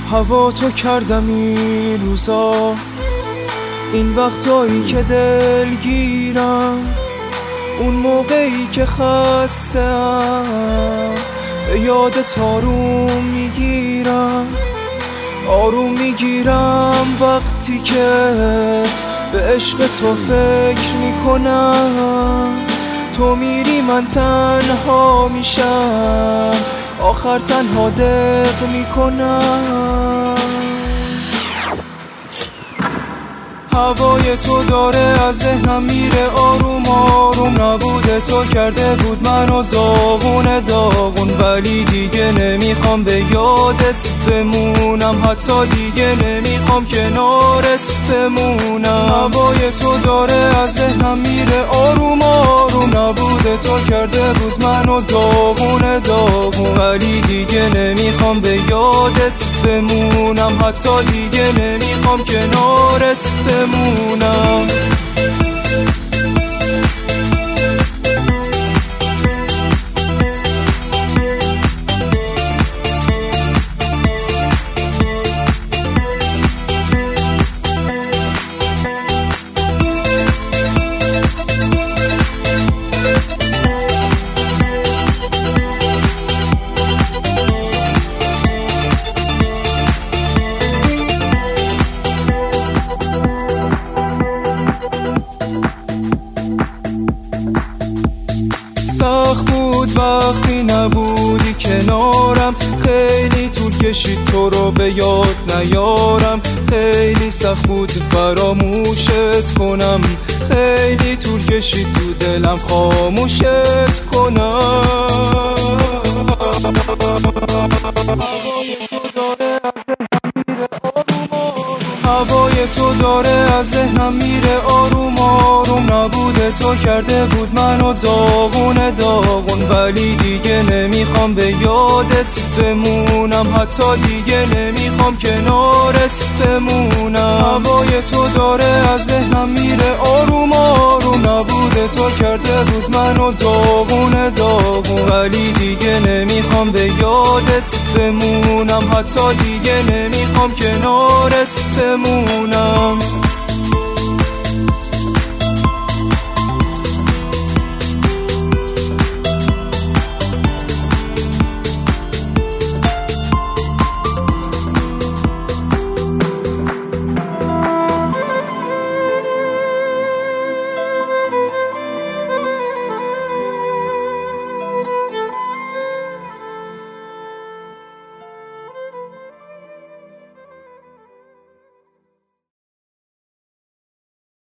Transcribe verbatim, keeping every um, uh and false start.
هوا تو کردم این روزا، این وقتایی که دلگیرم، اون موقعی که خسته‌ام به یادت آروم میگیرم، آروم میگیرم وقتی که به عشق تو فکر میکنم. تو میری من تنها میشم، آخر تنها دق میکنم. هوای تو داره از ذهنم میره آروم آروم، نبوده تو کرده بود منو داغون داغون، ولی دیگه نمیخوام به یادت بمونم، حتی دیگه نمیخوام کنارت بمونم. هوای تو داره از ذهنم میره آروم آروم، نبوده تو کرده بود منو داغون داغون، ولی دیگه نمیخوام به یادت بمونم، حتی دیگه نمیخوام کنارت بمونم. سخت بود وقتی نبودی کنارم، خیلی طول کشید تو رو به یاد نیارم، خیلی سخت بود فراموشت کنم، خیلی طول کشید تو دلم خاموشت کنم. هوای تو داره از ذهنم میره آروم آروم، نبوده تو کرده بود منو داغون داغون، ولی دیگه نمیخوام به یادت بمونم، حتی دیگه نمیخوام کنارت بمونم. هوای تو داره از ذهنم میره آروم آروم، نبوده تو کرده بود منو داغون داغون، ولی دیگه نمیخوام به یادت بمونم، حتی دیگه نمیخوام کنارت بمونم.